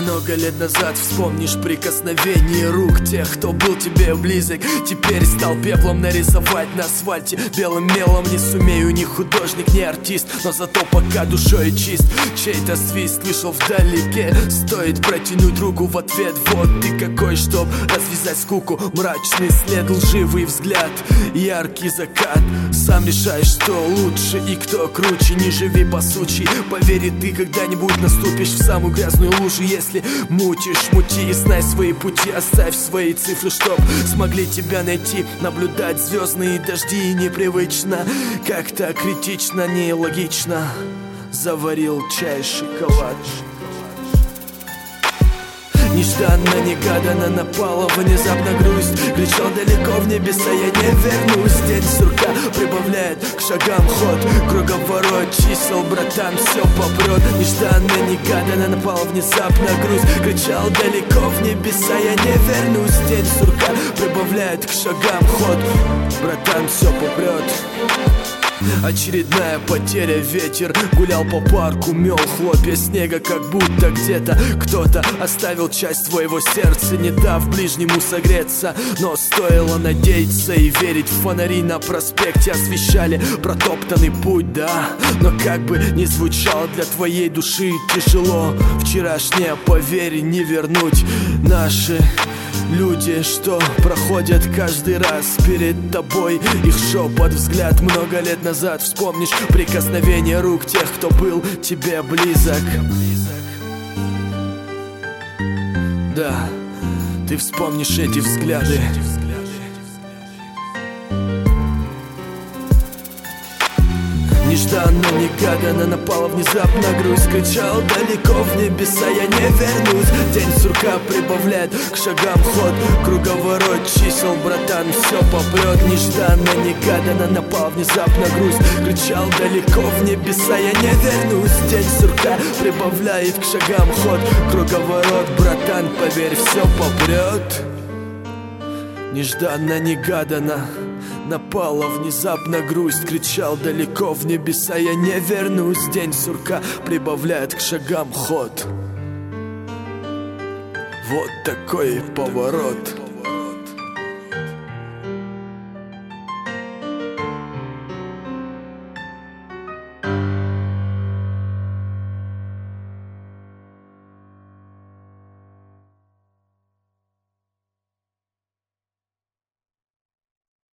Много лет назад вспомнишь прикосновение рук тех, кто был тебе близок. Теперь стал пеплом нарисовать на асфальте белым мелом. Не сумею, ни художник, ни артист, но зато пока душой чист. Чей-то свист слышал вдалеке, стоит протянуть руку в ответ. Вот ты какой, чтоб развязать скуку. Мрачный след, лживый взгляд, яркий закат. Сам решаешь, что лучше и кто круче. Не живи по сучьи, поверь, ты когда-нибудь наступишь в самую грязную лужу. Если мутишь, мути и знай свои пути. Оставь свои цифры, чтоб смогли тебя найти. Наблюдать звездные дожди непривычно, как-то критично, нелогично. Заварил чай, шоколад. Нежданно, негаданно напала внезапно грусть. Кричал далеко в небеса, я не вернусь. День сурка прибавляет к шагам ход. Круговорот чисел, братан, все попрет. Нежданно, негаданно напала внезапно грусть. Кричал далеко в небеса, я не вернусь. День сурка прибавляет к шагам ход. Братан, все попрет. Очередная потеря, ветер гулял по парку, мел хлопья снега, как будто где-то кто-то оставил часть своего сердца, не дав ближнему согреться. Но стоило надеяться и верить, в фонари на проспекте освещали протоптанный путь, да. Но как бы ни звучало для твоей души тяжело, вчерашнее, поверь, не вернуть. Наши люди, что проходят каждый раз перед тобой, их шепот, взгляд много лет назад. Вспомнишь прикосновение рук тех, кто был тебе близок. Да, ты вспомнишь эти взгляды. Нежданно, негаданно напала внезапно грусть. Кричал далеко в небеса, я не вернусь. День сурка прибавляет к шагам ход. Круговорот чисел, братан, все попрет. Нежданно, негаданно напала внезапно грусть. Кричал далеко в небеса, я не вернусь. День сурка прибавляет к шагам ход. Круговорот, братан, поверь, все попрет. Нежданно, негаданно напала внезапно грусть. Кричал далеко в небеса, я не вернусь. День сурка прибавляет к шагам ход. Вот такой поворот.